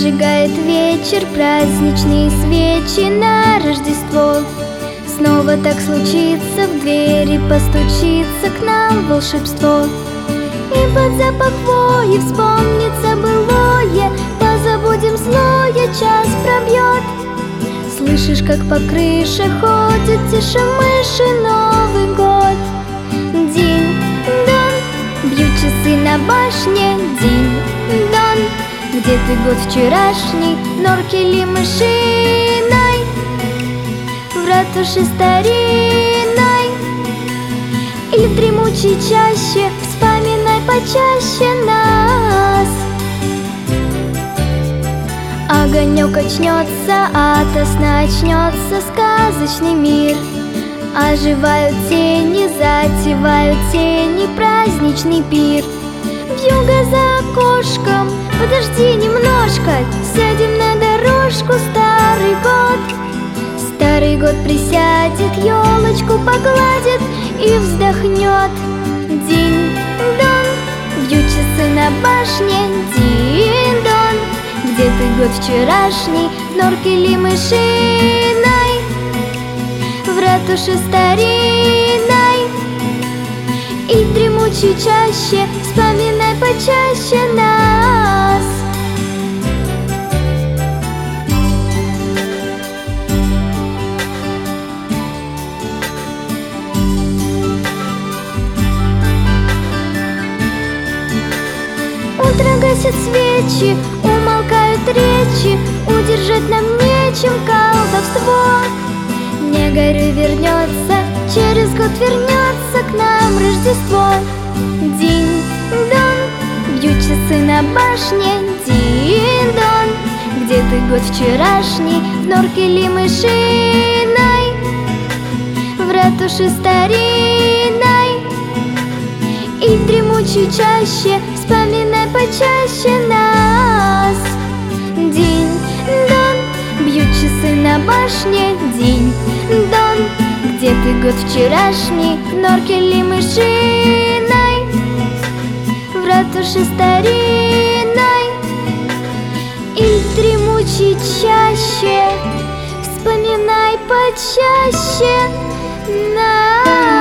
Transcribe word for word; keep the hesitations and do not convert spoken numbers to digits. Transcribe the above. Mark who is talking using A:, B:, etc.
A: Зажигает вечер праздничные свечи на Рождество. Снова так случится, в двери постучится к нам волшебство. И под запах хвои вспомнится былое, позабудем злое, час пробьет. Слышишь, как по крыше ходят тише-мыши, Новый год. Динь-дон, бьют часы на башне. Динь-дон, где ты год вчерашний, норки ли мышиной, в ратуше старинной или в дремучей чаще, вспоминай почаще нас. Огонек очнется, ото сна очнется сказочный мир. Оживают тени, затевают тени праздничный пир. Вьюга за окошком, подожди немножко, сядем на дорожку, старый год. Старый год присядет, елочку погладит и вздохнет. Динь-дон, бьют часы на башне. Динь-дон, где ты год вчерашний, норки ли мышиной, в ратуше старинной и в дремучей чаще, вспоминай почаще нас. Утро гасит свечи, умолкают речи, удержать нам нечем колдовство. Не горюй, вернется, через год вернется к нам Рождество. Динь-дон, бьют часы на башне. Динь-дон, где ты год вчерашний, в норке ли мышиной, в ратуше старинной и в дремучей чаще, вспоминай почаще нас. Динь-дон, бьют часы на башне. Динь-дон, где ты год вчерашний, в норке ли мышиной, в ратуше старинной и в дремучей чаще, вспоминай почаще нас.